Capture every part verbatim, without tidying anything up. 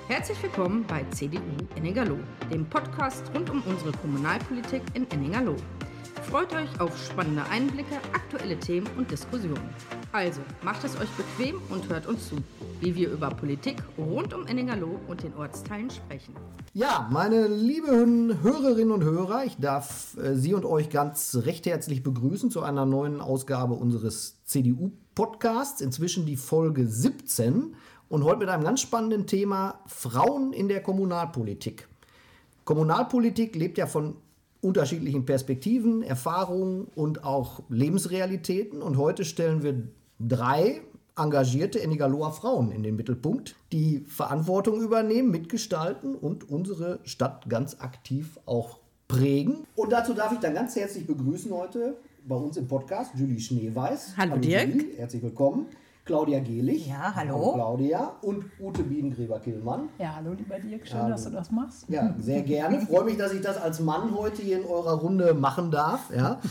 Herzlich willkommen bei C D U Ennigerloh, dem Podcast rund um unsere Kommunalpolitik in Ennigerloh. Freut euch auf spannende Einblicke, aktuelle Themen und Diskussionen. Also macht es euch bequem und hört uns zu, wie wir über Politik rund um Ennigerloh und den Ortsteilen sprechen. Ja, meine lieben Hörerinnen und Hörer, ich darf äh, Sie und euch ganz recht herzlich begrüßen zu einer neuen Ausgabe unseres C D U-Podcasts, inzwischen die Folge siebzehn und heute mit einem ganz spannenden Thema: Frauen in der Kommunalpolitik. Kommunalpolitik lebt ja von unterschiedlichen Perspektiven, Erfahrungen und auch Lebensrealitäten. Und heute stellen wir drei engagierte Ennigerloher Frauen in den Mittelpunkt, die Verantwortung übernehmen, mitgestalten und unsere Stadt ganz aktiv auch prägen. Und dazu darf ich dann ganz herzlich begrüßen heute bei uns im Podcast Julie Schneeweiß. Hallo, hallo Dirk. Julie, herzlich willkommen. Claudia Gehlich. Ja, hallo. Hallo Claudia. Und Ute Bienengräber-Killmann. Ja, hallo lieber Dirk, schön, Hallo. Dass du das machst. Ja, sehr gerne. Freue mich, dass ich das als Mann heute hier in eurer Runde machen darf. Ja.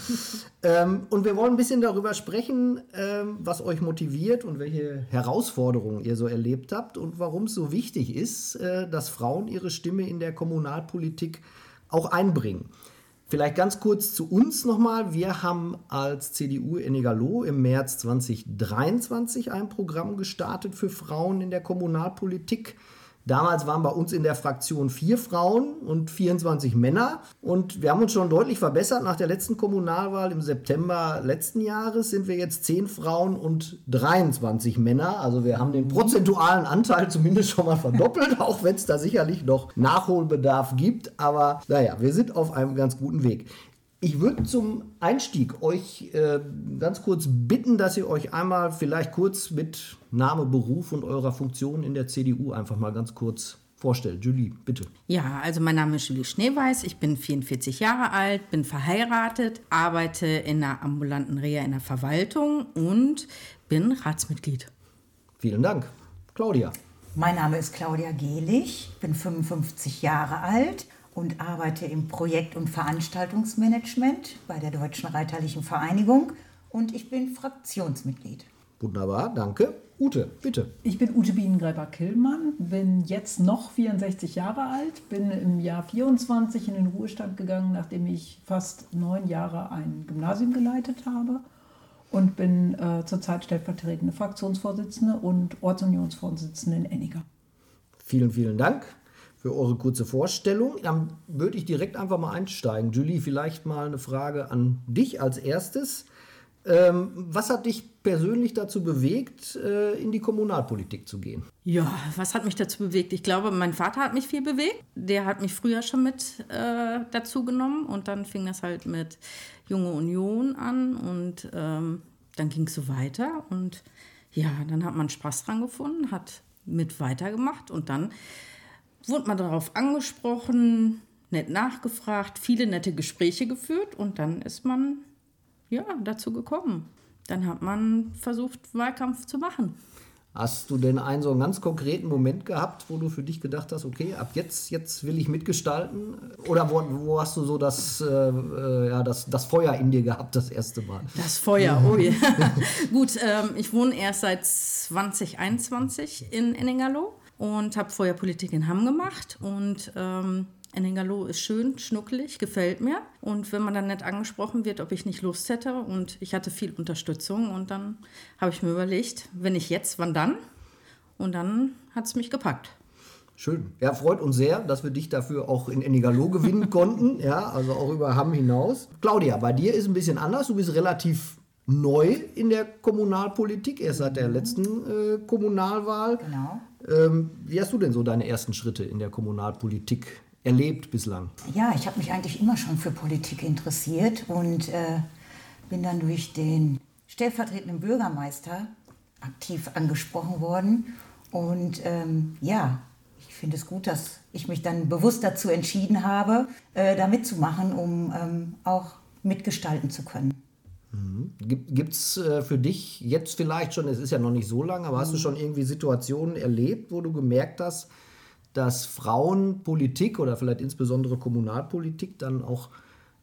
ähm, und wir wollen ein bisschen darüber sprechen, ähm, was euch motiviert und welche Herausforderungen ihr so erlebt habt und warum es so wichtig ist, äh, dass Frauen ihre Stimme in der Kommunalpolitik auch einbringen. Vielleicht ganz kurz zu uns nochmal. Wir haben als C D U Ennigerloh im März zwanzig dreiundzwanzig ein Programm gestartet für Frauen in der Kommunalpolitik. Damals waren bei uns in der Fraktion vier Frauen und vierundzwanzig Männer. Und wir haben uns schon deutlich verbessert. Nach der letzten Kommunalwahl im September letzten Jahres sind wir jetzt zehn Frauen und dreiundzwanzig Männer. Also wir haben den prozentualen Anteil zumindest schon mal verdoppelt, auch wenn es da sicherlich noch Nachholbedarf gibt. Aber naja, wir sind auf einem ganz guten Weg. Ich würde zum Einstieg euch äh, ganz kurz bitten, dass ihr euch einmal vielleicht kurz mit Name, Beruf und eurer Funktion in der C D U einfach mal ganz kurz vorstellt. Julie, bitte. Ja, also mein Name ist Julie Schneeweiß, ich bin vierundvierzig Jahre alt, bin verheiratet, arbeite in der ambulanten Reha in der Verwaltung und bin Ratsmitglied. Vielen Dank. Claudia. Mein Name ist Claudia Gehlich, bin fünfundfünfzig Jahre alt und arbeite im Projekt- und Veranstaltungsmanagement bei der Deutschen Reiterlichen Vereinigung und ich bin Fraktionsmitglied. Wunderbar, danke. Ute, bitte. Ich bin Ute Bienengräber-Killmann, bin jetzt noch vierundsechzig Jahre alt, bin im Jahr vierundzwanzig in den Ruhestand gegangen, nachdem ich fast neun Jahre ein Gymnasium geleitet habe und bin äh, zurzeit stellvertretende Fraktionsvorsitzende und Ortsunionsvorsitzende in Enniger. Vielen, vielen Dank für eure kurze Vorstellung. Dann würde ich direkt einfach mal einsteigen. Julie, vielleicht mal eine Frage an dich als erstes. Ähm, was hat dich persönlich dazu bewegt, äh, in die Kommunalpolitik zu gehen? Ja, was hat mich dazu bewegt? Ich glaube, mein Vater hat mich viel bewegt. Der hat mich früher schon mit äh, dazu genommen und dann fing das halt mit Junge Union an und ähm, dann ging es so weiter und ja, dann hat man Spaß dran gefunden, hat mit weitergemacht und dann wurde man darauf angesprochen, nett nachgefragt, viele nette Gespräche geführt und dann ist man ja dazu gekommen. Dann hat man versucht, Wahlkampf zu machen. Hast du denn einen so einen ganz konkreten Moment gehabt, wo du für dich gedacht hast, okay, ab jetzt, jetzt will ich mitgestalten? Oder wo, wo hast du so das, äh, ja, das, das Feuer in dir gehabt, das erste Mal? Das Feuer, oh ja. Gut, ähm, ich wohne erst seit zwanzig einundzwanzig in Ennigerloh und habe vorher Politik in Hamm gemacht und ähm, Ennigerloh ist schön, schnuckelig, gefällt mir. Und wenn man dann nett angesprochen wird, ob ich nicht Lust hätte und ich hatte viel Unterstützung und dann habe ich mir überlegt, wenn nicht jetzt, wann dann? Und dann hat es mich gepackt. Schön. Ja, freut uns sehr, dass wir dich dafür auch in Ennigerloh gewinnen konnten. Ja, also auch über Hamm hinaus. Claudia, bei dir ist ein bisschen anders. Du bist relativ neu in der Kommunalpolitik, erst seit der letzten äh, Kommunalwahl. Genau. Ähm, wie hast du denn so deine ersten Schritte in der Kommunalpolitik erlebt bislang? Ja, ich habe mich eigentlich immer schon für Politik interessiert und äh, bin dann durch den stellvertretenden Bürgermeister aktiv angesprochen worden. Und ähm, ja, ich finde es gut, dass ich mich dann bewusst dazu entschieden habe, äh, da mitzumachen, um ähm, auch mitgestalten zu können. Mhm. Gibt es äh, für dich jetzt vielleicht schon, es ist ja noch nicht so lange, aber mhm. hast du schon irgendwie Situationen erlebt, wo du gemerkt hast, dass Frauenpolitik oder vielleicht insbesondere Kommunalpolitik dann auch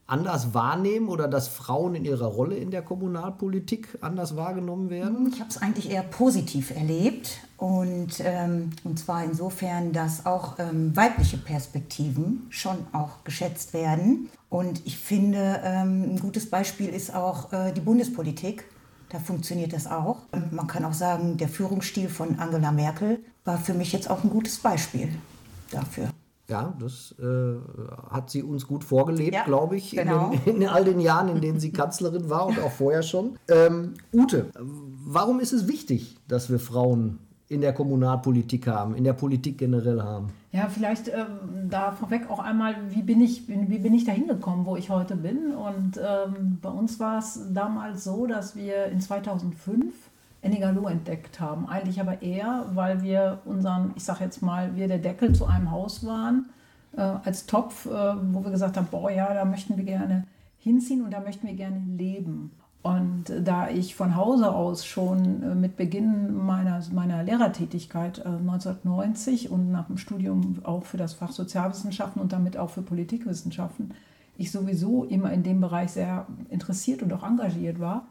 anders wahrnehmen oder dass Frauen in ihrer Rolle in der Kommunalpolitik anders wahrgenommen werden? Ich habe es eigentlich eher positiv erlebt und, ähm, und zwar insofern, dass auch ähm, weibliche Perspektiven schon auch geschätzt werden. Und ich finde, ähm, ein gutes Beispiel ist auch äh, die Bundespolitik. Da funktioniert das auch. Und man kann auch sagen, der Führungsstil von Angela Merkel war für mich jetzt auch ein gutes Beispiel dafür. Ja, das äh, hat sie uns gut vorgelebt, ja, glaube ich, genau. in, den, in all den Jahren, in denen sie Kanzlerin war und auch vorher schon. Ähm, Ute, warum ist es wichtig, dass wir Frauen in der Kommunalpolitik haben, in der Politik generell haben? Ja, vielleicht ähm, da vorweg auch einmal, wie bin ich, wie bin ich da hingekommen, wo ich heute bin. Und ähm, bei uns war es damals so, dass wir in zweitausendfünf Ennigerloh entdeckt haben. Eigentlich aber eher, weil wir unseren, ich sag jetzt mal, wir der Deckel zu einem Haus waren, äh, als Topf, äh, wo wir gesagt haben, boah ja, da möchten wir gerne hinziehen und da möchten wir gerne leben. Und äh, da ich von Hause aus schon äh, mit Beginn meiner, meiner Lehrertätigkeit äh, neunzehnhundertneunzig und nach dem Studium auch für das Fach Sozialwissenschaften und damit auch für Politikwissenschaften, ich sowieso immer in dem Bereich sehr interessiert und auch engagiert war,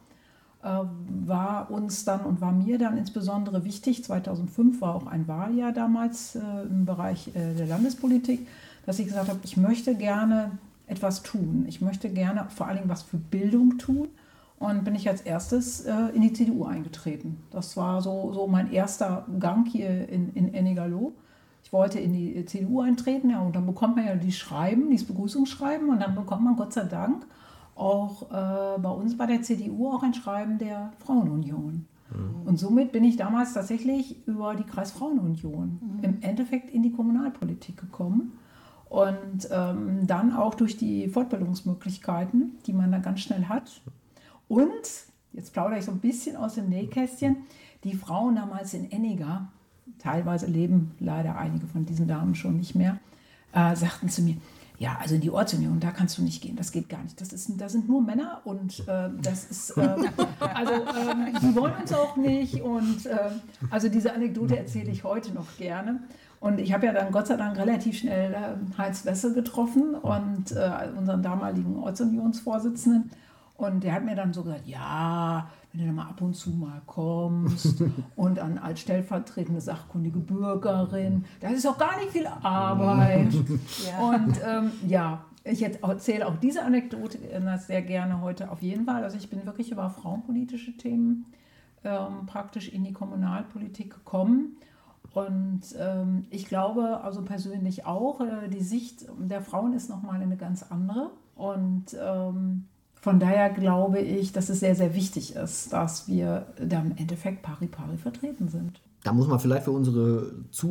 war uns dann und war mir dann insbesondere wichtig, zweitausendfünf war auch ein Wahljahr damals äh, im Bereich äh, der Landespolitik, dass ich gesagt habe, ich möchte gerne etwas tun. Ich möchte gerne vor allen Dingen was für Bildung tun und bin ich als erstes äh, in die C D U eingetreten. Das war so, so mein erster Gang hier in, in Ennigerloh. Ich wollte in die C D U eintreten, ja, und dann bekommt man ja die Schreiben, dieses Begrüßungsschreiben und dann bekommt man Gott sei Dank auch äh, bei uns bei der C D U auch ein Schreiben der Frauenunion. Mhm. Und somit bin ich damals tatsächlich über die Kreisfrauenunion mhm. im Endeffekt in die Kommunalpolitik gekommen und ähm, dann auch durch die Fortbildungsmöglichkeiten, die man da ganz schnell hat. Und, jetzt plaudere ich so ein bisschen aus dem Nähkästchen, die Frauen damals in Enniger, teilweise leben leider einige von diesen Damen schon nicht mehr, äh, sagten zu mir, ja, also in die Ortsunion, da kannst du nicht gehen, das geht gar nicht. Das ist, da sind nur Männer und äh, das ist, äh, also äh, die wollen uns auch nicht. Und äh, also diese Anekdote erzähle ich heute noch gerne. Und ich habe ja dann Gott sei Dank relativ schnell äh, Heinz Wessel getroffen und äh, unseren damaligen Ortsunionsvorsitzenden. Und der hat mir dann so gesagt, ja, wenn du dann mal ab und zu mal kommst und dann als stellvertretende sachkundige Bürgerin, das ist auch gar nicht viel Arbeit. Ja. Und ähm, ja, ich erzähle auch diese Anekdote sehr gerne heute auf jeden Fall. Also ich bin wirklich über frauenpolitische Themen ähm, praktisch in die Kommunalpolitik gekommen. Und ähm, ich glaube also persönlich auch, äh, die Sicht der Frauen ist nochmal eine ganz andere. Und ähm, von daher glaube ich, dass es sehr, sehr wichtig ist, dass wir da im Endeffekt pari pari vertreten sind. Da muss man vielleicht für unsere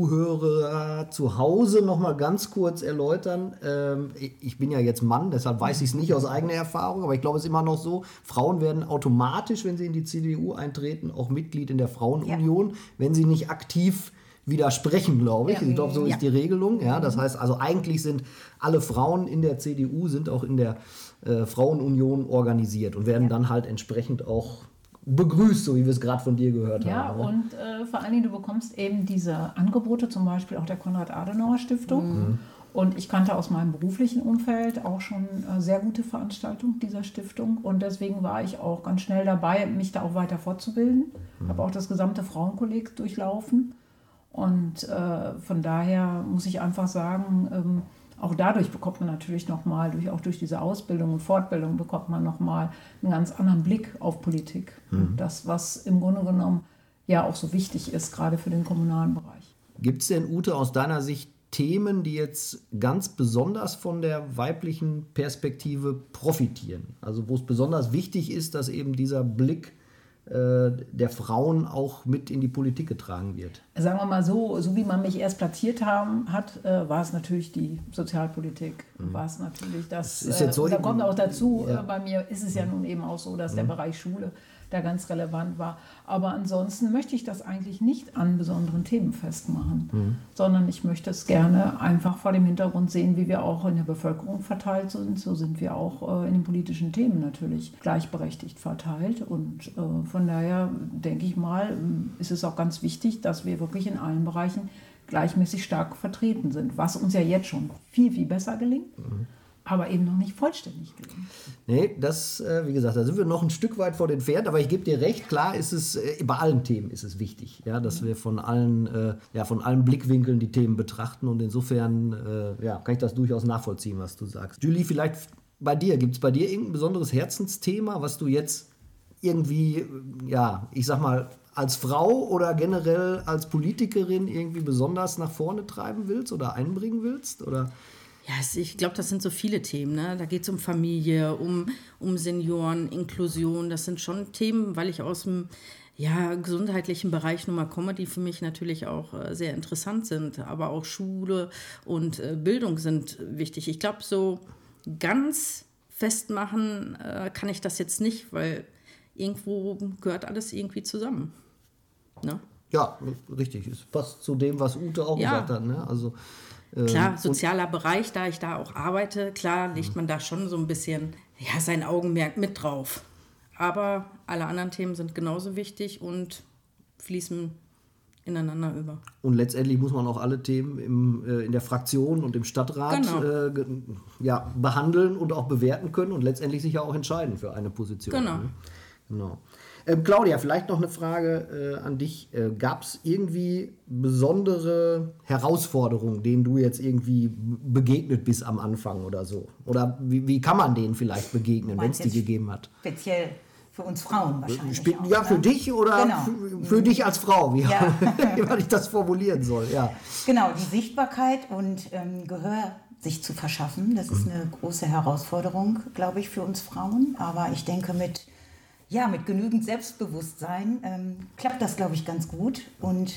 Zuhörer zu Hause noch mal ganz kurz erläutern. Ich bin ja jetzt Mann, deshalb weiß ich es nicht aus eigener Erfahrung, aber ich glaube, es ist immer noch so, Frauen werden automatisch, wenn sie in die C D U eintreten, auch Mitglied in der Frauenunion, ja. wenn sie nicht aktiv widersprechen, glaube ich. Ja. Ich glaube, so ist ja. die Regelung. Ja, das heißt, also eigentlich sind alle Frauen in der C D U, sind auch in der äh, Frauenunion organisiert und werden ja. dann halt entsprechend auch begrüßt, so wie wir es gerade von dir gehört ja, haben. Ja, und äh, vor allen Dingen, du bekommst eben diese Angebote, zum Beispiel auch der Konrad-Adenauer-Stiftung. Mhm. Und ich kannte aus meinem beruflichen Umfeld auch schon äh, sehr gute Veranstaltungen dieser Stiftung. Und deswegen war ich auch ganz schnell dabei, mich da auch weiter fortzubilden. Mhm. Habe auch das gesamte Frauenkolleg durchlaufen. Und äh, von daher muss ich einfach sagen, ähm, auch dadurch bekommt man natürlich nochmal, durch, auch durch diese Ausbildung und Fortbildung bekommt man nochmal einen ganz anderen Blick auf Politik. Mhm. Das, was im Grunde genommen ja auch so wichtig ist, gerade für den kommunalen Bereich. Gibt es denn, Ute, aus deiner Sicht Themen, die jetzt ganz besonders von der weiblichen Perspektive profitieren? Also wo es besonders wichtig ist, dass eben dieser Blick der Frauen auch mit in die Politik getragen wird? Sagen wir mal so, so wie man mich erst platziert haben, hat, äh, war es natürlich die Sozialpolitik. Mhm. War es natürlich das. das ist jetzt so äh, da kommt auch dazu, ja. äh, bei mir ist es ja nun eben auch so, dass mhm. der Bereich Schule da ganz relevant war. Aber ansonsten möchte ich das eigentlich nicht an besonderen Themen festmachen, mhm. sondern ich möchte es gerne einfach vor dem Hintergrund sehen, wie wir auch in der Bevölkerung verteilt sind. So sind wir auch äh, in den politischen Themen natürlich gleichberechtigt verteilt. Und äh, von daher denke ich mal, ist es auch ganz wichtig, dass wir wirklich in allen Bereichen gleichmäßig stark vertreten sind, was uns ja jetzt schon viel, viel besser gelingt. Mhm. aber eben noch nicht vollständig gelingt. Nee, das, äh, wie gesagt, da sind wir noch ein Stück weit von entfernt, aber ich gebe dir recht, klar ist es, äh, bei allen Themen ist es wichtig, ja, dass mhm. wir von allen, äh, ja, von allen Blickwinkeln die Themen betrachten und insofern äh, ja, kann ich das durchaus nachvollziehen, was du sagst. Julie, vielleicht bei dir, gibt es bei dir irgendein besonderes Herzensthema, was du jetzt irgendwie, ja, ich sag mal, als Frau oder generell als Politikerin irgendwie besonders nach vorne treiben willst oder einbringen willst, oder? Ja, ich glaube, das sind so viele Themen. Ne? Da geht es um Familie, um, um Senioren, Inklusion. Das sind schon Themen, weil ich aus dem ja, gesundheitlichen Bereich nun mal komme, die für mich natürlich auch äh, sehr interessant sind. Aber auch Schule und äh, Bildung sind wichtig. Ich glaube, so ganz festmachen äh, kann ich das jetzt nicht, weil irgendwo gehört alles irgendwie zusammen. Ne? Ja, richtig. Es passt zu dem, was Ute auch ja. gesagt hat. Ne? Also klar, sozialer Bereich, da ich da auch arbeite, klar legt man da schon so ein bisschen ja, sein Augenmerk mit drauf. Aber alle anderen Themen sind genauso wichtig und fließen ineinander über. Und letztendlich muss man auch alle Themen im, äh, in der Fraktion und im Stadtrat genau. äh, ge- ja, behandeln und auch bewerten können und letztendlich sich ja auch entscheiden für eine Position. Genau. Ne? Genau. Ähm, Claudia, vielleicht noch eine Frage äh, an dich. Äh, Gab es irgendwie besondere Herausforderungen, denen du jetzt irgendwie begegnet bist am Anfang oder so? Oder wie, wie kann man denen vielleicht begegnen, wenn es die gegeben hat? Speziell für uns Frauen wahrscheinlich. Spe- auch, ja, ne? für dich oder genau. für, für dich als Frau, wie, ja. wie ich das formulieren soll. Ja. Genau, die Sichtbarkeit und ähm, Gehör sich zu verschaffen, das ist eine große Herausforderung, glaube ich, für uns Frauen. Aber ich denke, mit Ja, mit genügend Selbstbewusstsein ähm, klappt das, glaube ich, ganz gut. Und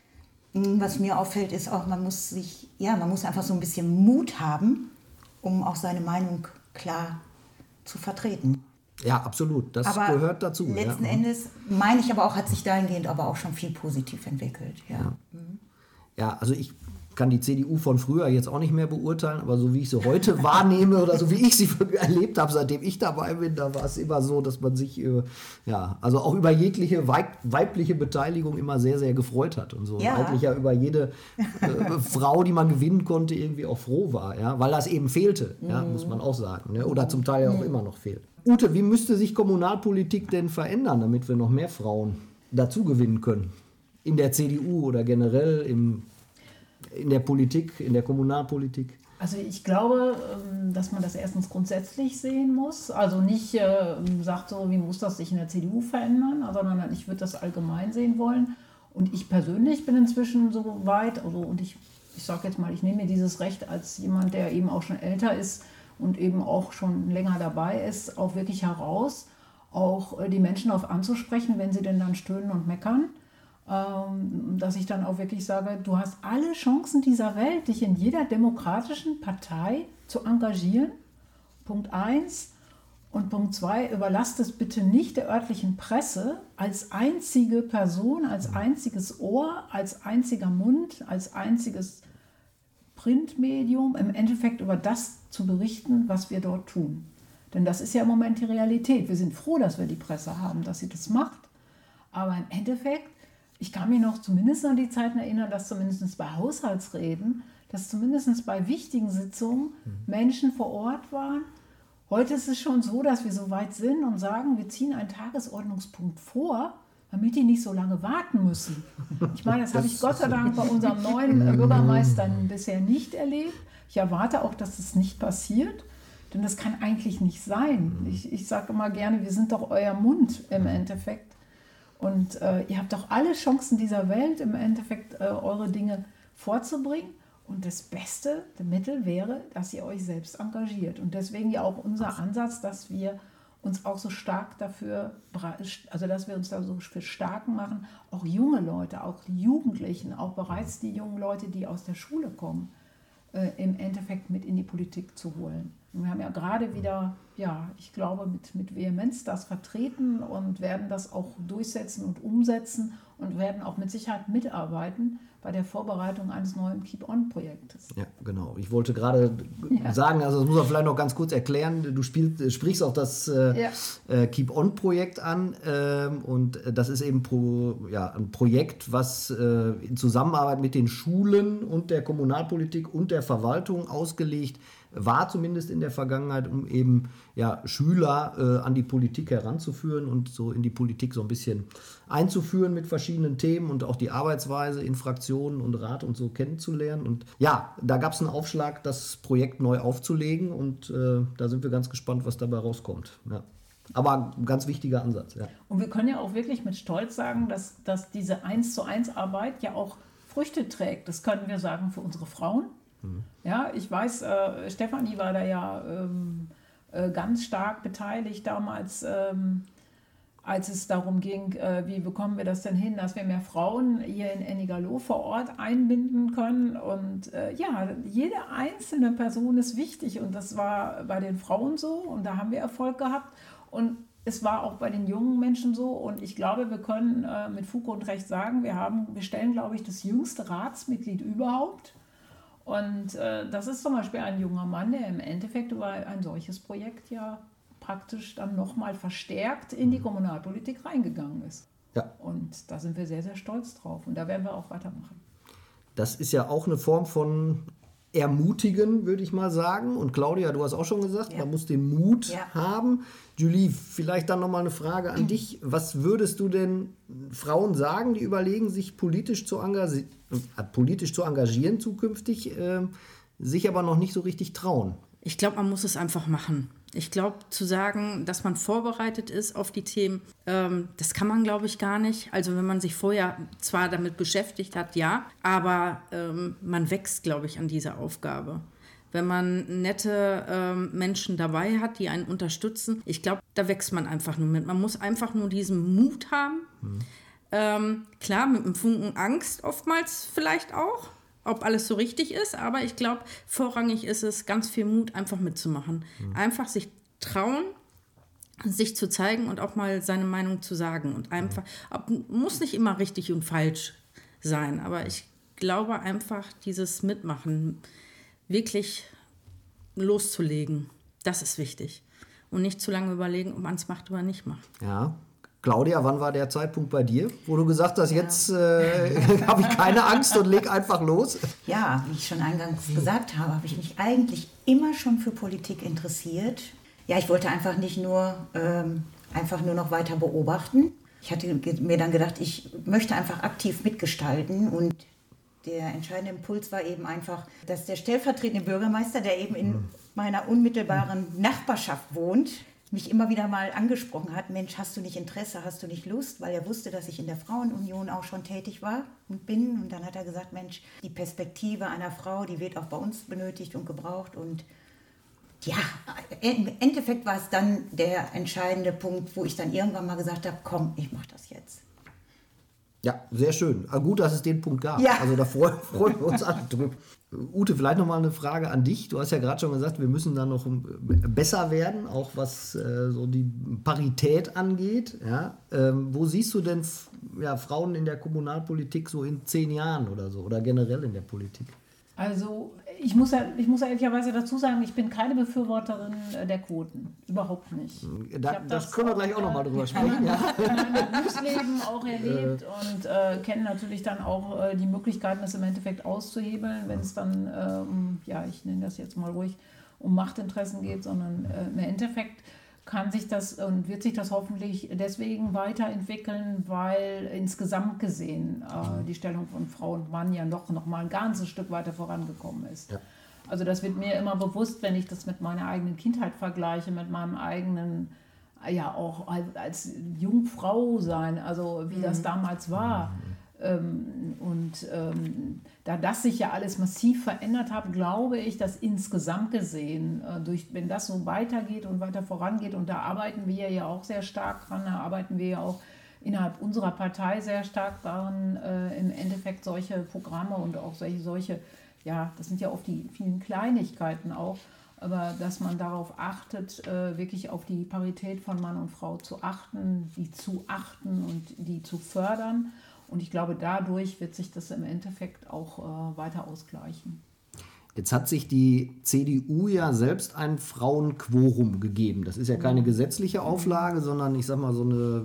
mh, was mir auffällt, ist auch, man muss sich, ja, man muss einfach so ein bisschen Mut haben, um auch seine Meinung klar zu vertreten. Ja, absolut. Das aber gehört dazu. Letzten ja. Endes, meine ich aber auch, hat sich dahingehend aber auch schon viel positiv entwickelt. Ja, ja. Mhm. ja also ich kann die C D U von früher jetzt auch nicht mehr beurteilen, aber so wie ich sie heute wahrnehme oder so wie ich sie erlebt habe, seitdem ich dabei bin, da war es immer so, dass man sich äh, ja, also auch über jegliche weib- weibliche Beteiligung immer sehr, sehr gefreut hat und so. Ja. Eigentlich ja über jede äh, Frau, die man gewinnen konnte, irgendwie auch froh war, ja, weil das eben fehlte, ja, muss man auch sagen, ne? Oder zum Teil ja auch immer noch fehlt. Ute, wie müsste sich Kommunalpolitik denn verändern, damit wir noch mehr Frauen dazu gewinnen können? In der C D U oder generell im in der Politik, in der Kommunalpolitik? Also ich glaube, dass man das erstens grundsätzlich sehen muss. Also nicht äh, sagt so, wie muss das sich in der C D U verändern, sondern ich würde das allgemein sehen wollen. Und ich persönlich bin inzwischen so weit, also und ich, ich sage jetzt mal, ich nehme mir dieses Recht als jemand, der eben auch schon älter ist und eben auch schon länger dabei ist, auch wirklich heraus, auch die Menschen darauf anzusprechen, wenn sie denn dann stöhnen und meckern. Dass ich dann auch wirklich sage, du hast alle Chancen dieser Welt, dich in jeder demokratischen Partei zu engagieren. Punkt eins. Und Punkt zwei, überlasst es bitte nicht der örtlichen Presse als einzige Person, als einziges Ohr, als einziger Mund, als einziges Printmedium, im Endeffekt über das zu berichten, was wir dort tun. Denn das ist ja im Moment die Realität. Wir sind froh, dass wir die Presse haben, dass sie das macht. Aber im Endeffekt, ich kann mich noch zumindest an die Zeiten erinnern, dass zumindest bei Haushaltsreden, dass zumindest bei wichtigen Sitzungen Menschen vor Ort waren. Heute ist es schon so, dass wir so weit sind und sagen, wir ziehen einen Tagesordnungspunkt vor, damit die nicht so lange warten müssen. Ich meine, das, das habe ich Gott sei Dank bei unserem neuen Bürgermeister bisher nicht erlebt. Ich erwarte auch, dass es nicht passiert, denn das kann eigentlich nicht sein. Ich, ich sage immer gerne, wir sind doch euer Mund im Endeffekt. Und äh, ihr habt doch alle Chancen dieser Welt, im Endeffekt äh, eure Dinge vorzubringen. Und das beste Mittel wäre, dass ihr euch selbst engagiert. Und deswegen ja auch unser Ansatz, dass wir uns auch so stark dafür, also dass wir uns da so für stark machen, auch junge Leute, auch die Jugendlichen, auch bereits die jungen Leute, die aus der Schule kommen, äh, im Endeffekt mit in die Politik zu holen. Und wir haben ja gerade wieder, ja, ich glaube, mit, mit Vehemenz das vertreten und werden das auch durchsetzen und umsetzen und werden auch mit Sicherheit mitarbeiten bei der Vorbereitung eines neuen Keep-On-Projektes. Ja, genau. Ich wollte gerade ja. sagen, also das muss man vielleicht noch ganz kurz erklären, du spielst, sprichst auch das äh, ja. äh, Keep-On-Projekt an ähm, und das ist eben pro, ja, ein Projekt, was äh, in Zusammenarbeit mit den Schulen und der Kommunalpolitik und der Verwaltung ausgelegt war zumindest in der Vergangenheit, um eben ja, Schüler äh, an die Politik heranzuführen und so in die Politik so ein bisschen einzuführen mit verschiedenen Themen und auch die Arbeitsweise in Fraktionen und Rat und so kennenzulernen. Und ja, da gab es einen Aufschlag, das Projekt neu aufzulegen und äh, da sind wir ganz gespannt, was dabei rauskommt. Ja. Aber ein ganz wichtiger Ansatz. Ja. Und wir können ja auch wirklich mit Stolz sagen, dass, dass diese eins zu eins Arbeit ja auch Früchte trägt. Das können wir sagen für unsere Frauen. Mhm. Ja, ich weiß, äh, Stefanie war da ja ähm, äh, ganz stark beteiligt damals, ähm, als es darum ging, äh, wie bekommen wir das denn hin, dass wir mehr Frauen hier in Ennigerloh vor Ort einbinden können. Und äh, ja, jede einzelne Person ist wichtig und das war bei den Frauen so und da haben wir Erfolg gehabt. Und es war auch bei den jungen Menschen so und ich glaube, wir können äh, mit Fug und Recht sagen, wir haben, wir stellen, glaube ich, das jüngste Ratsmitglied überhaupt. Und äh, das ist zum Beispiel ein junger Mann, der im Endeffekt über ein solches Projekt ja praktisch dann nochmal verstärkt in die Kommunalpolitik reingegangen ist. Ja. Und da sind wir sehr, sehr stolz drauf und da werden wir auch weitermachen. Das ist ja auch eine Form von ermutigen, würde ich mal sagen. Und Claudia, du hast auch schon gesagt, ja. man muss den Mut ja. haben. Julie, vielleicht dann nochmal eine Frage an dich. Was würdest du denn Frauen sagen, die überlegen, sich politisch zu, engagi- äh, politisch zu engagieren zukünftig, äh, sich aber noch nicht so richtig trauen? Ich glaube, man muss es einfach machen. Ich glaube, zu sagen, dass man vorbereitet ist auf die Themen, ähm, das kann man, glaube ich, gar nicht. Also wenn man sich vorher zwar damit beschäftigt hat, ja, aber ähm, man wächst, glaube ich, an dieser Aufgabe. Wenn man nette ähm, Menschen dabei hat, die einen unterstützen, ich glaube, da wächst man einfach nur mit. Man muss einfach nur diesen Mut haben. Mhm. Ähm, klar, mit einem Funken Angst oftmals vielleicht auch, ob alles so richtig ist, aber ich glaube, vorrangig ist es, ganz viel Mut einfach mitzumachen. Mhm. Einfach sich trauen, sich zu zeigen und auch mal seine Meinung zu sagen. Und einfach, ob, muss nicht immer richtig und falsch sein, aber ich glaube einfach, dieses Mitmachen wirklich loszulegen, das ist wichtig. Und nicht zu lange überlegen, ob man es macht oder nicht macht. Ja. Claudia, wann war der Zeitpunkt bei dir, wo du gesagt hast, ja. jetzt äh, habe ich keine Angst und leg einfach los? Ja, wie ich schon eingangs gesagt habe, habe ich mich eigentlich immer schon für Politik interessiert. Ja, ich wollte einfach nicht nur, ähm, einfach nur noch weiter beobachten. Ich hatte mir dann gedacht, ich möchte einfach aktiv mitgestalten und der entscheidende Impuls war eben einfach, dass der stellvertretende Bürgermeister, der eben in meiner unmittelbaren Nachbarschaft wohnt, mich immer wieder mal angesprochen hat, Mensch, hast du nicht Interesse, hast du nicht Lust? Weil er wusste, dass ich in der Frauenunion auch schon tätig war und bin. Und dann hat er gesagt, Mensch, die Perspektive einer Frau, die wird auch bei uns benötigt und gebraucht. Und ja, im Endeffekt war es dann der entscheidende Punkt, wo ich dann irgendwann mal gesagt habe, komm, ich mache das jetzt. Ja, sehr schön. Aber gut, dass es den Punkt gab. Ja. Also da freuen, freuen wir uns alle drüber. Ute, vielleicht nochmal eine Frage an dich. Du hast ja gerade schon gesagt, wir müssen da noch besser werden, auch was äh, so die Parität angeht. Ja? Ähm, wo siehst du denn ja, Frauen in der Kommunalpolitik so in zehn Jahren oder so oder generell in der Politik? Also ich muss ja, ich muss ja ehrlicherweise dazu sagen, ich bin keine Befürworterin der Quoten. Überhaupt nicht. Da, das, das können wir gleich auch nochmal drüber sprechen. Ja. Ich habe mein Berufsleben auch erlebt und äh, kenne natürlich dann auch äh, die Möglichkeiten, das im Endeffekt auszuhebeln, wenn es dann, äh, um, ja, ich nenne das jetzt mal ruhig, um Machtinteressen geht, sondern äh, im Endeffekt kann sich das und wird sich das hoffentlich deswegen weiterentwickeln, weil insgesamt gesehen äh, die Stellung von Frau und Mann ja noch, noch mal ein ganzes Stück weiter vorangekommen ist. Ja. Also das wird mir immer bewusst, wenn ich das mit meiner eigenen Kindheit vergleiche, mit meinem eigenen, ja auch als Jungfrau sein, also wie mhm. das damals war. Mhm. Ähm, und ähm, da das sich ja alles massiv verändert hat, glaube ich, dass insgesamt gesehen, äh, durch, wenn das so weitergeht und weiter vorangeht, und da arbeiten wir ja auch sehr stark dran, da arbeiten wir ja auch innerhalb unserer Partei sehr stark daran, äh, im Endeffekt solche Programme und auch solche, solche, ja, das sind ja oft die vielen Kleinigkeiten auch, aber dass man darauf achtet, äh, wirklich auf die Parität von Mann und Frau zu achten, die zu achten und die zu fördern. Und ich glaube, dadurch wird sich das im Endeffekt auch äh, weiter ausgleichen. Jetzt hat sich die C D U ja selbst ein Frauenquorum gegeben. Das ist ja keine gesetzliche Auflage, sondern ich sag mal so eine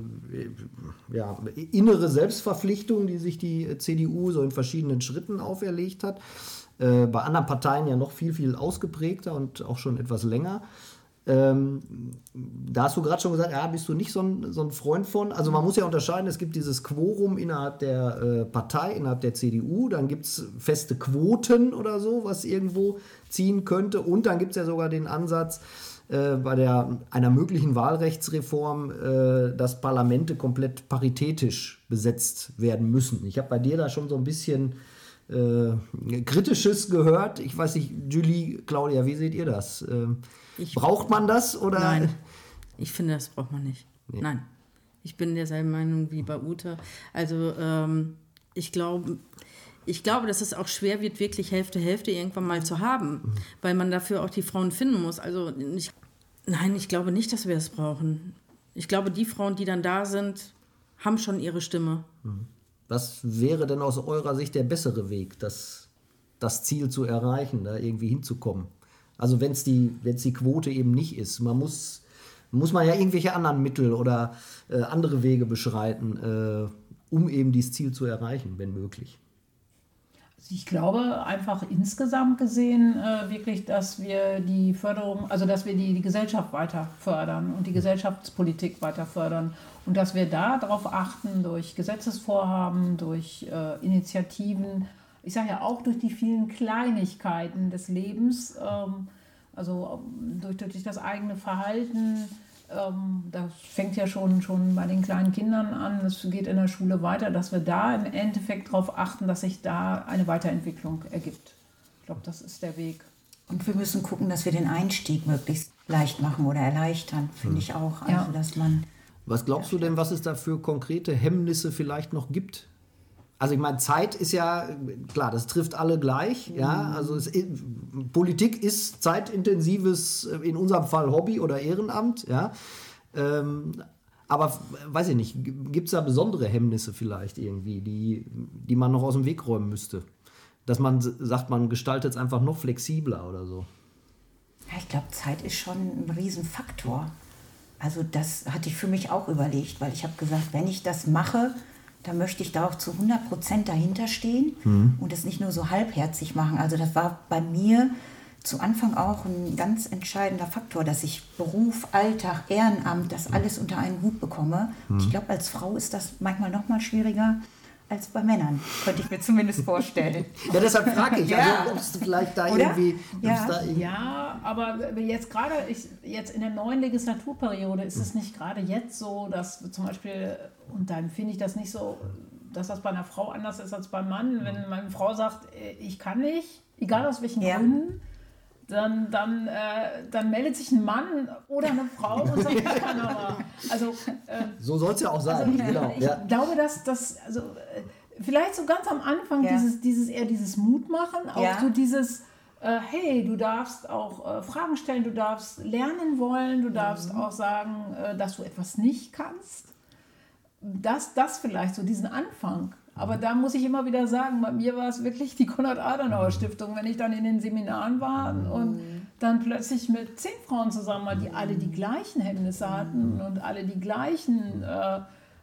ja, innere Selbstverpflichtung, die sich die C D U so in verschiedenen Schritten auferlegt hat. Äh, bei anderen Parteien ja noch viel, viel ausgeprägter und auch schon etwas länger. Ähm, da hast du gerade schon gesagt, ja, bist du nicht so ein, so ein Freund von. Also man muss ja unterscheiden, es gibt dieses Quorum innerhalb der äh, Partei, innerhalb der C D U, dann gibt es feste Quoten oder so, was irgendwo ziehen könnte, und dann gibt es ja sogar den Ansatz äh, bei der, einer möglichen Wahlrechtsreform, äh, dass Parlamente komplett paritätisch besetzt werden müssen. Ich habe bei dir da schon so ein bisschen äh, Kritisches gehört. Ich weiß nicht, Julie, Claudia, wie seht ihr das? Ähm, Ich, braucht man das? Oder? Nein, ich finde, das braucht man nicht. Nee. Nein, ich bin derselben Meinung wie bei Ute. Also ähm, ich glaube, ich glaube, dass es auch schwer wird, wirklich Hälfte, Hälfte irgendwann mal zu haben, mhm. weil man dafür auch die Frauen finden muss. Also ich, nein, ich glaube nicht, dass wir es brauchen. Ich glaube, die Frauen, die dann da sind, haben schon ihre Stimme. Was wäre denn aus eurer Sicht der bessere Weg, das, das Ziel zu erreichen, da irgendwie hinzukommen? Also wenn es die, wenn's die Quote eben nicht ist. Man muss, muss man ja irgendwelche anderen Mittel oder äh, andere Wege beschreiten, äh, um eben dieses Ziel zu erreichen, wenn möglich. Also ich glaube einfach insgesamt gesehen äh, wirklich, dass wir die Förderung, also dass wir die, die Gesellschaft weiter fördern und die Gesellschaftspolitik weiter fördern und dass wir da darauf achten, durch Gesetzesvorhaben, durch äh, Initiativen, ich sage ja auch durch die vielen Kleinigkeiten des Lebens, ähm, also durch, durch das eigene Verhalten, ähm, das fängt ja schon, schon bei den kleinen Kindern an, es geht in der Schule weiter, dass wir da im Endeffekt darauf achten, dass sich da eine Weiterentwicklung ergibt. Ich glaube, das ist der Weg. Und wir müssen gucken, dass wir den Einstieg möglichst leicht machen oder erleichtern, finde ich auch. Also, ja. dass man Was glaubst du denn, was es da für konkrete Hemmnisse vielleicht noch gibt? Also ich meine, Zeit ist ja, klar, das trifft alle gleich. Mhm. Ja? Also es, Politik ist zeitintensives, in unserem Fall Hobby oder Ehrenamt. Ja? Ähm, aber weiß ich nicht, gibt es da besondere Hemmnisse vielleicht irgendwie, die, die man noch aus dem Weg räumen müsste? Dass man sagt, man gestaltet es einfach noch flexibler oder so. Ja, ich glaube, Zeit ist schon ein Riesenfaktor. Also das hatte ich für mich auch überlegt, weil ich habe gesagt, wenn ich das mache, dann möchte ich da auch zu hundert Prozent dahinter stehen mhm. und es nicht nur so halbherzig machen. Also das war bei mir zu Anfang auch ein ganz entscheidender Faktor, dass ich Beruf, Alltag, Ehrenamt, das alles unter einen Hut bekomme. Mhm. Ich glaube, als Frau ist das manchmal noch mal schwieriger als bei Männern, könnte ich mir zumindest vorstellen. Ja, deshalb frage ich, ja. also, ob es vielleicht da Oder? irgendwie... Ja. Da irgendwie ja, aber jetzt gerade, ich, jetzt in der neuen Legislaturperiode ist es nicht gerade jetzt so, dass zum Beispiel, und dann finde ich das nicht so, dass das bei einer Frau anders ist als beim Mann, wenn meine Frau sagt, ich kann nicht, egal aus welchen ja. Gründen, dann, dann, äh, dann meldet sich ein Mann oder eine Frau und sagt, ich kann aber. Also, äh, so soll es ja auch sein. Also ich, genau. ich ja. glaube, dass das, also äh, vielleicht so ganz am Anfang ja. dieses, dieses eher dieses Mut machen, auch ja. so dieses, äh, hey, du darfst auch äh, Fragen stellen, du darfst lernen wollen, du darfst mhm. auch sagen, äh, dass du etwas nicht kannst. Das, das vielleicht, so diesen Anfang. Aber da muss ich immer wieder sagen, bei mir war es wirklich die Konrad-Adenauer-Stiftung, wenn ich dann in den Seminaren war und dann plötzlich mit zehn Frauen zusammen war, die alle die gleichen Hemmnisse hatten und alle die gleichen äh,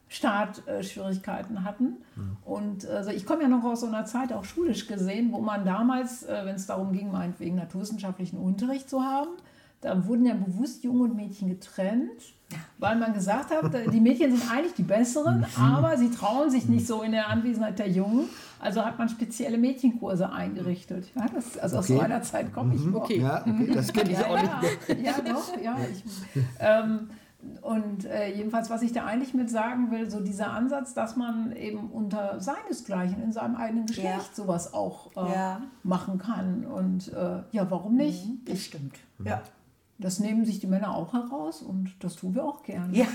Startschwierigkeiten hatten. Und also ich komme ja noch aus so einer Zeit, auch schulisch gesehen, wo man damals, äh, wenn es darum ging, meinetwegen naturwissenschaftlichen Unterricht zu haben, da wurden ja bewusst Junge und Mädchen getrennt, weil man gesagt hat, die Mädchen sind eigentlich die Besseren, aber sie trauen sich nicht so in der Anwesenheit der Jungen. Also hat man spezielle Mädchenkurse eingerichtet. Ja, das, also okay. Aus meiner Zeit komme ich noch. Okay. Ja, okay, das kenne ich ja, auch ja, nicht mehr. Ja, doch, ja. Ich, ähm, und äh, jedenfalls, was ich da eigentlich mit sagen will, so dieser Ansatz, dass man eben unter seinesgleichen, in seinem eigenen Geschlecht ja. sowas auch äh, ja. machen kann. Und äh, ja, warum nicht? Mhm, das stimmt. Ja. Das nehmen sich die Männer auch heraus und das tun wir auch gerne. Ja.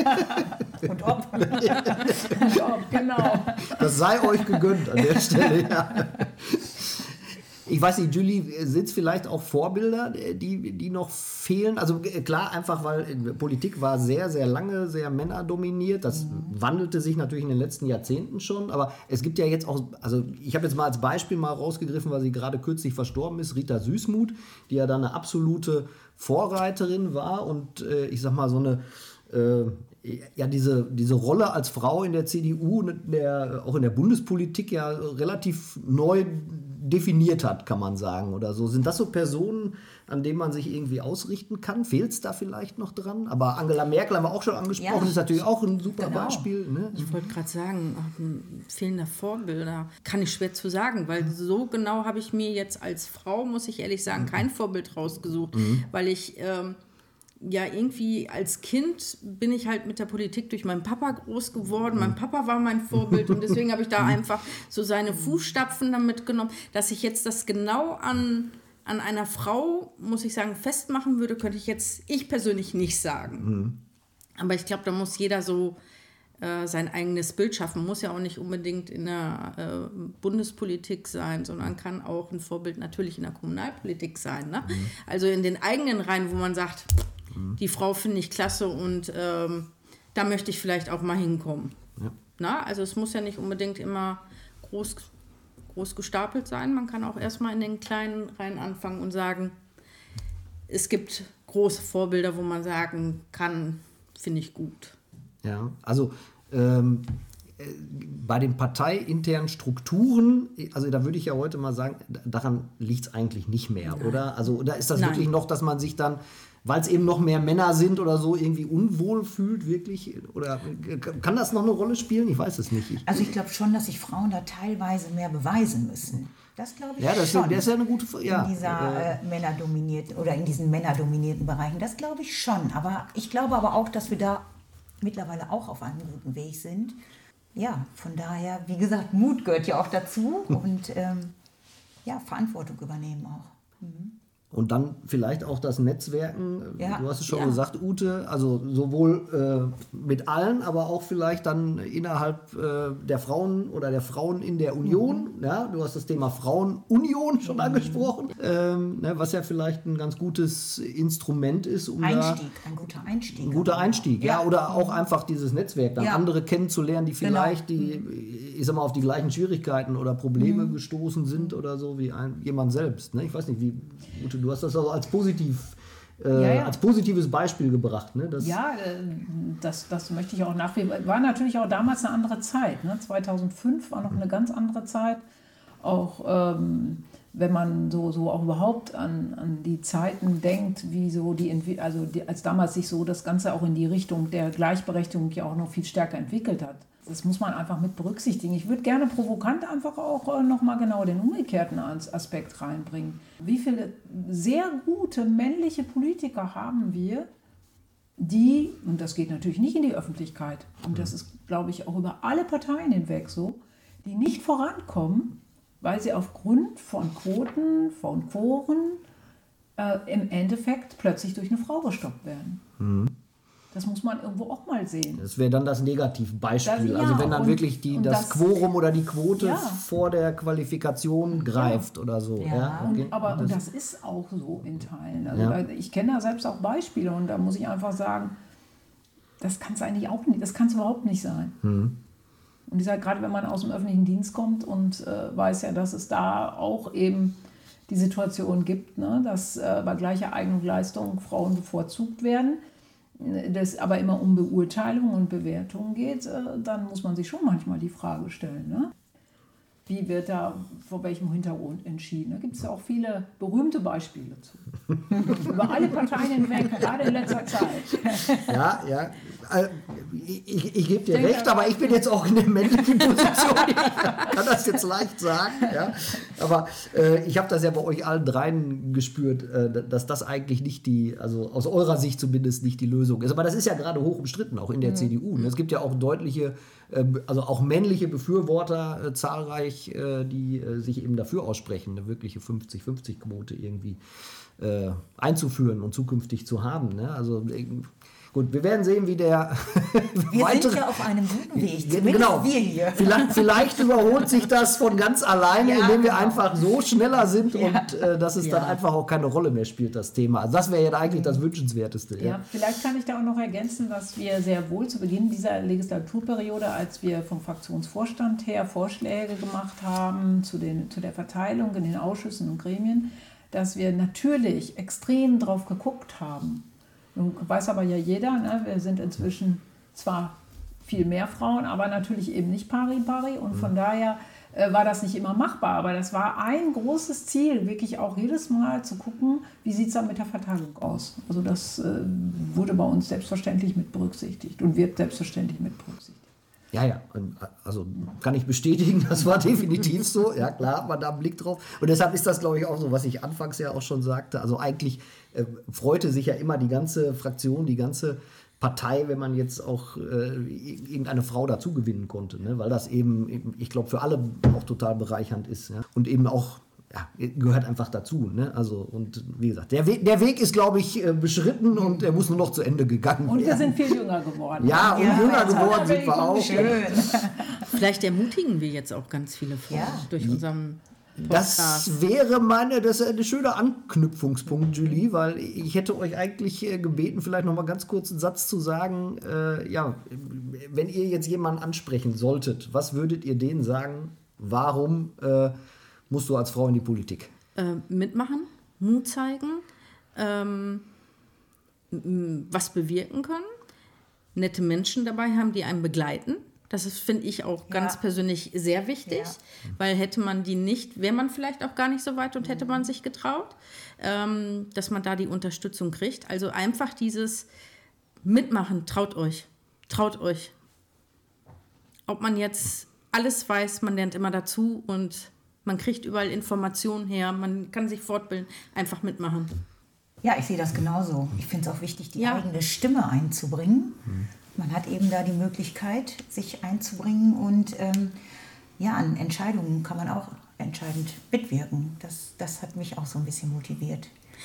Und ob. Und ob, genau. Das sei euch gegönnt an der Stelle. Ja. Ich weiß nicht, Julie, sind es vielleicht auch Vorbilder, die, die noch fehlen? Also klar, einfach weil Politik war sehr, sehr lange sehr männerdominiert. Das mhm. wandelte sich natürlich in den letzten Jahrzehnten schon. Aber es gibt ja jetzt auch, also ich habe jetzt mal als Beispiel mal rausgegriffen, weil sie gerade kürzlich verstorben ist, Rita Süssmuth, die ja da eine absolute Vorreiterin war und äh, ich sag mal so eine äh, ja, diese, diese Rolle als Frau in der C D U, in der, auch in der Bundespolitik ja relativ neu definiert hat, kann man sagen, oder so. Sind das so Personen, an denen man sich irgendwie ausrichten kann? Fehlt es da vielleicht noch dran? Aber Angela Merkel haben wir auch schon angesprochen, ja, ist natürlich auch ein super genau. Beispiel. Ne? Ich wollte gerade sagen, fehlender Vorbilder kann ich schwer zu sagen, weil so genau habe ich mir jetzt als Frau, muss ich ehrlich sagen, kein Vorbild rausgesucht, mhm. weil ich... Ähm, ja, irgendwie als Kind bin ich halt mit der Politik durch meinen Papa groß geworden. Mein Papa war mein Vorbild und deswegen habe ich da einfach so seine Fußstapfen damit genommen. Dass ich jetzt das genau an, an einer Frau, muss ich sagen, festmachen würde, könnte ich jetzt ich persönlich nicht sagen. Mhm. Aber ich glaube, da muss jeder so äh, sein eigenes Bild schaffen. Muss ja auch nicht unbedingt in der äh, Bundespolitik sein, sondern kann auch ein Vorbild natürlich in der Kommunalpolitik sein. Ne? Mhm. Also in den eigenen Reihen, wo man sagt, die Frau finde ich klasse und ähm, da möchte ich vielleicht auch mal hinkommen. Ja. Na, also es muss ja nicht unbedingt immer groß, groß gestapelt sein. Man kann auch erstmal in den kleinen Reihen anfangen und sagen, es gibt große Vorbilder, wo man sagen kann, finde ich gut. Ja, also ähm, bei den parteiinternen Strukturen, also da würde ich ja heute mal sagen, daran liegt es eigentlich nicht mehr, Nein. oder? Also oder ist das Nein. wirklich noch, dass man sich dann, weil es eben noch mehr Männer sind oder so, irgendwie unwohl fühlt, wirklich? Oder kann das noch eine Rolle spielen? Ich weiß es nicht. Ich, also ich glaube schon, dass sich Frauen da teilweise mehr beweisen müssen. Das glaube ich ja, das schon. Das ist ja eine gute ja. In dieser äh, männerdominierten oder in diesen männerdominierten Bereichen, das glaube ich schon. Aber ich glaube aber auch, dass wir da mittlerweile auch auf einem guten Weg sind. Ja, von daher, wie gesagt, Mut gehört ja auch dazu und ähm, ja, Verantwortung übernehmen auch. Mhm. Und dann vielleicht auch das Netzwerken, ja, du hast es schon ja. gesagt, Ute, also sowohl äh, mit allen, aber auch vielleicht dann innerhalb äh, der Frauen oder der Frauen in der Union. Mhm. Ja, du hast das Thema Frauenunion schon mhm. angesprochen, ähm, ne, was ja vielleicht ein ganz gutes Instrument ist. Um Einstieg, da, ein guter Einstieg. Ein guter Einstieg, ja, ja oder auch einfach dieses Netzwerk, dann ja. andere kennenzulernen, die vielleicht genau. die, ich sag mal, auf die gleichen Schwierigkeiten oder Probleme mhm. gestoßen sind oder so, wie ein, jemand selbst. Ne? Ich weiß nicht, wie, Ute, du hast das also als positiv, äh, ja, ja. als positives Beispiel gebracht. Ne? Das ja, das, das möchte ich auch nachheben. War natürlich auch damals eine andere Zeit. Ne? zweitausendfünf war noch eine ganz andere Zeit. Auch ähm, wenn man so, so auch überhaupt an, an die Zeiten denkt, wie so die, also die, als damals sich so das Ganze auch in die Richtung der Gleichberechtigung ja auch noch viel stärker entwickelt hat. Das muss man einfach mit berücksichtigen. Ich würde gerne provokant einfach auch äh, nochmal genau den umgekehrten Aspekt reinbringen. Wie viele sehr gute männliche Politiker haben wir, die, und das geht natürlich nicht in die Öffentlichkeit, und das ist, glaube ich, auch über alle Parteien hinweg so, die nicht vorankommen, weil sie aufgrund von Quoten, von Quoren äh, im Endeffekt plötzlich durch eine Frau gestoppt werden. Mhm. Das muss man irgendwo auch mal sehen. Das wäre dann das Negativbeispiel. Das, ja, also wenn dann und, wirklich die, das, das Quorum oder die Quote ja. vor der Qualifikation greift ja. oder so. Ja, ja okay. und, aber das, und das ist auch so in Teilen. Also ja. da, ich kenne da selbst auch Beispiele und da muss ich einfach sagen, das kann es eigentlich auch nicht, das kann es überhaupt nicht sein. Hm. Und ich sage, gerade wenn man aus dem öffentlichen Dienst kommt und äh, weiß ja, dass es da auch eben die Situation gibt, ne, dass äh, bei gleicher Eignung Leistung Frauen bevorzugt werden, das aber immer um Beurteilung und Bewertung geht, äh, dann muss man sich schon manchmal die Frage stellen, ne? Wie wird da, vor welchem Hintergrund entschieden? Da gibt es ja auch viele berühmte Beispiele zu. Über alle Parteien hinweg, gerade in letzter Zeit. Ja, ja. Ich, ich, ich gebe dir Denke, recht, aber ich bin jetzt auch in der männlichen Position. Ich kann das jetzt leicht sagen. Ja. Aber äh, ich habe das ja bei euch allen dreien gespürt, äh, dass das eigentlich nicht die, also aus eurer Sicht zumindest nicht die Lösung ist. Aber das ist ja gerade hoch umstritten, auch in der mhm. C D U. Es gibt ja auch deutliche, äh, also auch männliche Befürworter äh, zahlreich, äh, die äh, sich eben dafür aussprechen, eine wirkliche fünfzig fünfzig Quote irgendwie äh, einzuführen und zukünftig zu haben. Ne? Also Gut, wir werden sehen, wie der Wir weitere... sind ja auf einem guten Weg, Ja, zumindest genau. wir hier. Vielleicht, vielleicht überholt sich das von ganz alleine, Ja, indem wir genau. einfach so schneller sind Ja. und äh, dass es dann Ja. einfach auch keine Rolle mehr spielt, das Thema. Also das wäre ja eigentlich das Wünschenswerteste. Ja. Ja, vielleicht kann ich da auch noch ergänzen, dass wir sehr wohl zu Beginn dieser Legislaturperiode, als wir vom Fraktionsvorstand her Vorschläge gemacht haben zu, den, zu der Verteilung in den Ausschüssen und Gremien, dass wir natürlich extrem drauf geguckt haben. Nun weiß aber ja jeder, ne, wir sind inzwischen zwar viel mehr Frauen, aber natürlich eben nicht pari pari und von daher äh, war das nicht immer machbar, aber das war ein großes Ziel, wirklich auch jedes Mal zu gucken, wie sieht es dann mit der Verteilung aus. Also das äh, wurde bei uns selbstverständlich mit berücksichtigt und wird selbstverständlich mit berücksichtigt. Ja, ja, also kann ich bestätigen, das war definitiv so. Ja, klar, hat man da einen Blick drauf. Und deshalb ist das, glaube ich, auch so, was ich anfangs ja auch schon sagte. Also eigentlich äh, freute sich ja immer die ganze Fraktion, die ganze Partei, wenn man jetzt auch äh, irgendeine Frau dazu gewinnen konnte. Ne? Weil das eben, ich glaube, für alle auch total bereichernd ist. Ja? Und eben auch, ja, gehört einfach dazu. Ne? Also, und wie gesagt, der Weg, der Weg ist, glaube ich, äh, beschritten und er muss nur noch zu Ende gegangen werden. Und wir sind viel jünger geworden. Ja, und Ja, jünger also, geworden sind wir auch. Schön. Vielleicht ermutigen wir jetzt auch ganz viele Frauen Ja. durch unseren Podcast. Das wäre meine, das ist ein schöner Anknüpfungspunkt, Julie, weil ich hätte euch eigentlich äh, gebeten, vielleicht noch mal ganz kurz einen Satz zu sagen. Äh, ja, wenn ihr jetzt jemanden ansprechen solltet, was würdet ihr denen sagen? Warum äh, musst du als Frau in die Politik? Äh, mitmachen, Mut zeigen, ähm, m- was bewirken können, nette Menschen dabei haben, die einen begleiten. Das ist, finde ich, auch ganz Ja. persönlich sehr wichtig, Ja. weil hätte man die nicht, wäre man vielleicht auch gar nicht so weit und hätte man sich getraut, ähm, dass man da die Unterstützung kriegt. Also einfach dieses Mitmachen, traut euch, traut euch. Ob man jetzt alles weiß, man lernt immer dazu und man kriegt überall Informationen her, man kann sich fortbilden, einfach mitmachen. Ja, ich sehe das genauso. Ich finde es auch wichtig, die Ja. eigene Stimme einzubringen. Man hat eben da die Möglichkeit, sich einzubringen und ähm, ja, an Entscheidungen kann man auch entscheidend mitwirken. Das, das hat mich auch so ein bisschen motiviert.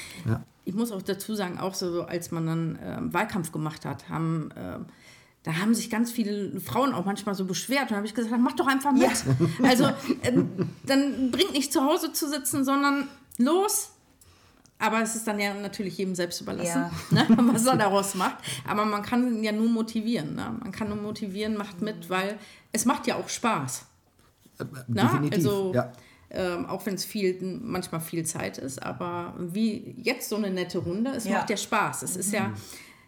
Ich muss auch dazu sagen, auch so, als man dann ähm, Wahlkampf gemacht hat, haben, ähm, da haben sich ganz viele Frauen auch manchmal so beschwert. Und da habe ich gesagt, mach doch einfach mit. Also ähm, dann bringt nicht zu Hause zu sitzen, sondern los. Aber es ist dann ja natürlich jedem selbst überlassen, Ja. ne, was er daraus macht. Aber man kann ja nur motivieren. Ne? Man kann nur motivieren, macht mit, weil es macht ja auch Spaß. Na, Definitiv, also, ja. ähm, auch wenn es viel, manchmal viel Zeit ist, aber wie jetzt so eine nette Runde, es Ja. macht ja Spaß. Es ist ja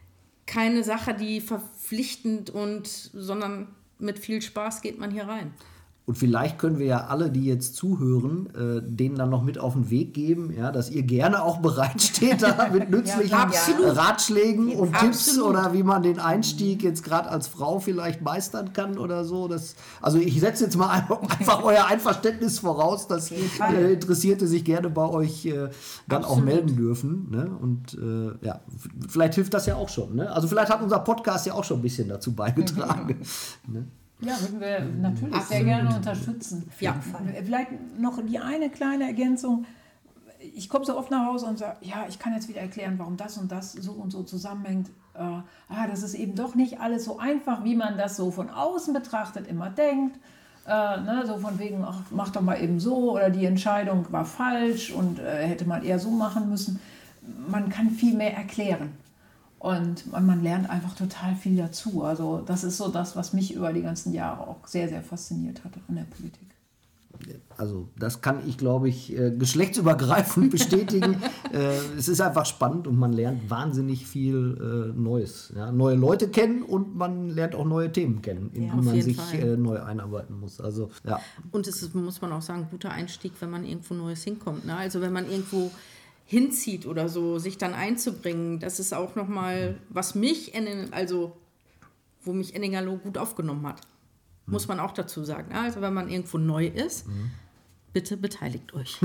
keine Sache, die verpflichtend und, sondern mit viel Spaß geht man hier rein. Und vielleicht können wir ja alle, die jetzt zuhören, äh, denen dann noch mit auf den Weg geben, ja, dass ihr gerne auch bereitsteht da mit nützlichen Ja, absolut. Ratschlägen und Absolut. Tipps oder wie man den Einstieg jetzt gerade als Frau vielleicht meistern kann oder so. Das, also ich setze jetzt mal einfach euer Einverständnis voraus, dass Fall. äh, Interessierte sich gerne bei euch äh, dann auch Absolut. melden dürfen. Ne? Und äh, ja, f- vielleicht hilft das ja auch schon. Ne? Also vielleicht hat unser Podcast ja auch schon ein bisschen dazu beigetragen. ne? Ja, würden wir natürlich sehr Absolut. gerne unterstützen. Ja. Vielleicht noch die eine kleine Ergänzung. Ich komme so oft nach Hause und sage, ja, ich kann jetzt wieder erklären, warum das und das so und so zusammenhängt. Äh, ah, das ist eben doch nicht alles so einfach, wie man das so von außen betrachtet immer denkt. Äh, ne, so von wegen, ach, mach doch mal eben so oder die Entscheidung war falsch und äh, hätte man eher so machen müssen. Man kann viel mehr erklären. Und man, man lernt einfach total viel dazu. Also das ist so das, was mich über die ganzen Jahre auch sehr, sehr fasziniert hatte an der Politik. Also das kann ich, glaube ich, äh, geschlechtsübergreifend bestätigen. äh, es ist einfach spannend und man lernt wahnsinnig viel äh, Neues. Ja? Neue Leute kennen und man lernt auch neue Themen kennen, in Ja, die auf man jeden sich Fall. äh, neu einarbeiten muss. Also ja, Und es ist, muss man auch sagen, ein guter Einstieg, wenn man irgendwo Neues hinkommt. Ne? Also wenn man irgendwo hinzieht oder so, sich dann einzubringen, das ist auch nochmal, was mich, Ennen- also wo mich Enningerloh gut aufgenommen hat. Muss man auch dazu sagen. Also wenn man irgendwo neu ist, bitte beteiligt euch.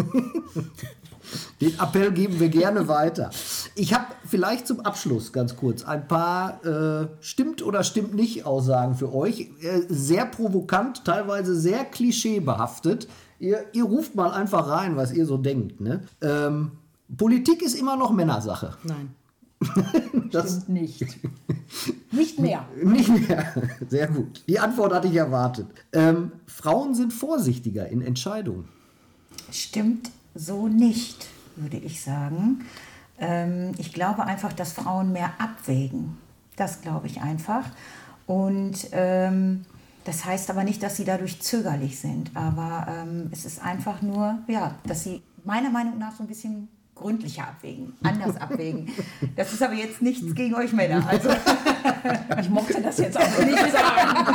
den Appell geben wir gerne weiter. Ich habe vielleicht zum Abschluss ganz kurz ein paar äh, stimmt oder stimmt nicht Aussagen für euch. Äh, sehr provokant, teilweise sehr klischeebehaftet. Ihr, ihr ruft mal einfach rein, was ihr so denkt. Ne? Ähm, Politik ist immer noch Männersache. Nein. Das stimmt nicht. Nicht mehr. Nicht mehr. Sehr gut. Die Antwort hatte ich erwartet. Ähm, Frauen sind vorsichtiger in Entscheidungen. Stimmt so nicht, würde ich sagen. Ähm, ich glaube einfach, dass Frauen mehr abwägen. Das glaube ich einfach. Und ähm, das heißt aber nicht, dass sie dadurch zögerlich sind. Aber ähm, es ist einfach nur, ja, dass sie meiner Meinung nach so ein bisschen gründlicher abwägen, anders abwägen. Das ist aber jetzt nichts gegen euch Männer. Also ich mochte das jetzt auch nicht sagen.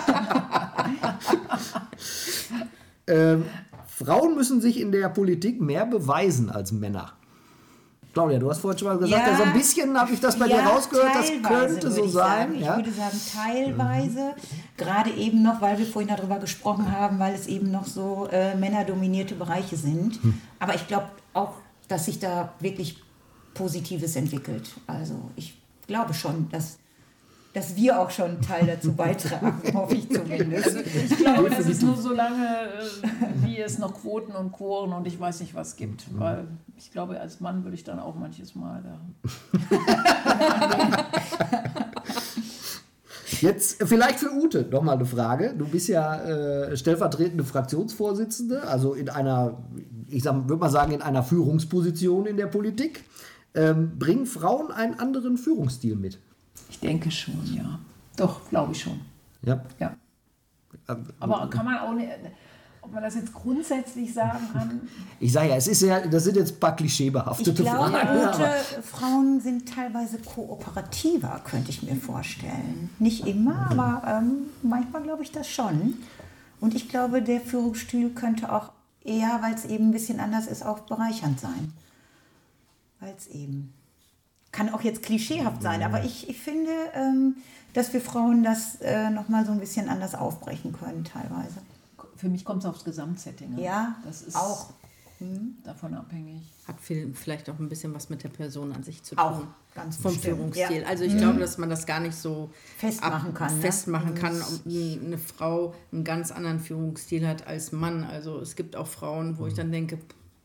ähm, Frauen müssen sich in der Politik mehr beweisen als Männer. Claudia, du hast vorhin schon mal gesagt, ja, ja, so ein bisschen habe ich das bei ja, dir rausgehört, das könnte so sein. Ich ja? würde sagen, teilweise, mhm. gerade eben noch, weil wir vorhin darüber gesprochen haben, weil es eben noch so äh, männerdominierte Bereiche sind. Hm. Aber ich glaube auch, dass sich da wirklich Positives entwickelt. Also ich glaube schon, dass, dass wir auch schon einen Teil dazu beitragen, hoffe ich zumindest. Also ich glaube, das ist nur so lange, wie es noch Quoten und Quoren und ich weiß nicht was gibt. Weil ich glaube, als Mann würde ich dann auch manches Mal da... Jetzt vielleicht für Ute noch mal eine Frage. Du bist ja äh, stellvertretende Fraktionsvorsitzende, also in einer, ich sag, würde mal sagen, in einer Führungsposition in der Politik. Ähm, bringen Frauen einen anderen Führungsstil mit? Ich denke schon, ja. Doch, glaube ich schon. Ja. ja. Aber kann man auch nicht, ob man das jetzt grundsätzlich sagen kann? Ich sage ja, es ist ja, das sind jetzt ein paar klischeebehaftete ich glaube, Fragen. Gute Frauen sind teilweise kooperativer, könnte ich mir vorstellen. Nicht immer, aber ähm, manchmal glaube ich das schon. Und ich glaube, der Führungsstil könnte auch eher, weil es eben ein bisschen anders ist, auch bereichernd sein. Weil es eben, kann auch jetzt klischeehaft sein, aber ich, ich finde, ähm, dass wir Frauen das äh, nochmal so ein bisschen anders aufbrechen können teilweise. Für mich kommt es aufs Gesamtsetting an. Ja, das ist auch hm. davon abhängig. Hat viel, vielleicht auch ein bisschen was mit der Person an sich zu tun. Auch ganz vom bestimmt. Führungsstil. Ja. Also ich mhm. glaube, dass man das gar nicht so festmachen ab, kann. Festmachen ne? kann, ob eine Frau einen ganz anderen Führungsstil hat als Mann. Also es gibt auch Frauen, wo ich dann denke,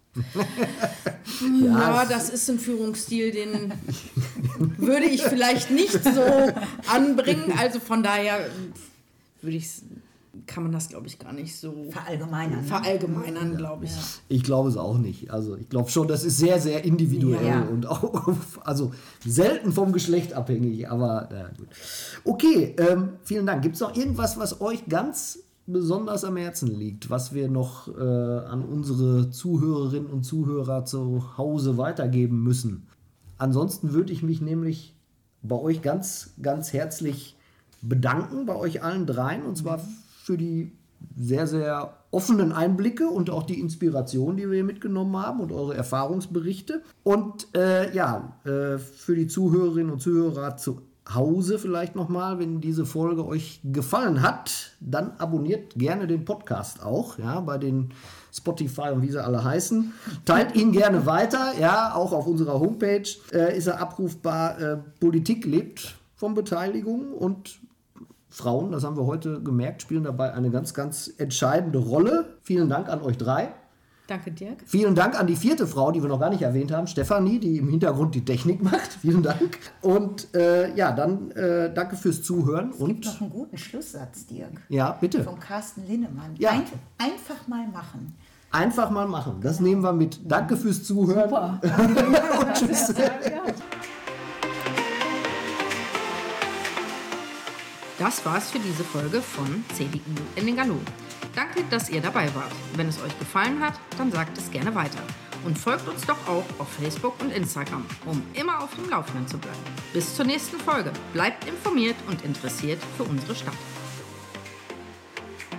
ja, das ist ein Führungsstil, den würde ich vielleicht nicht so anbringen. Also von daher würde ich, kann man das, glaube ich, gar nicht so verallgemeinern. Verallgemeinern, glaube ich. Ja. Ich glaube es auch nicht. Also ich glaube schon, das ist sehr, sehr individuell ja. und auch also selten vom Geschlecht abhängig. Aber na gut. Okay, ähm, vielen Dank. Gibt es noch irgendwas, was euch ganz besonders am Herzen liegt, was wir noch äh, an unsere Zuhörerinnen und Zuhörer zu Hause weitergeben müssen? Ansonsten würde ich mich nämlich bei euch ganz, ganz herzlich bedanken, bei euch allen dreien, und zwar für die sehr, sehr offenen Einblicke und auch die Inspiration, die wir hier mitgenommen haben und eure Erfahrungsberichte. Und äh, ja, äh, für die Zuhörerinnen und Zuhörer zu Hause vielleicht nochmal, wenn diese Folge euch gefallen hat, dann abonniert gerne den Podcast auch, ja, bei den Spotify und wie sie alle heißen. Teilt ihn gerne weiter, ja, auch auf unserer Homepage äh, ist er abrufbar. Äh, Politik lebt von Beteiligung und Frauen, das haben wir heute gemerkt, spielen dabei eine ganz, ganz entscheidende Rolle. Vielen Dank an euch drei. Danke, Dirk. Vielen Dank an die vierte Frau, die wir noch gar nicht erwähnt haben, Stefanie, die im Hintergrund die Technik macht. Vielen Dank. Und äh, ja, dann äh, danke fürs Zuhören. Es und gibt noch einen guten Schlusssatz, Dirk. Ja, bitte. Von Carsten Linnemann. Ja. Ein, einfach mal machen. Einfach mal machen. Das nehmen wir mit. Danke fürs Zuhören. Super. Und tschüss. Das war's für diese Folge von C D U in den Gallo. Danke, dass ihr dabei wart. Wenn es euch gefallen hat, dann sagt es gerne weiter. Und folgt uns doch auch auf Facebook und Instagram, um immer auf dem Laufenden zu bleiben. Bis zur nächsten Folge. Bleibt informiert und interessiert für unsere Stadt.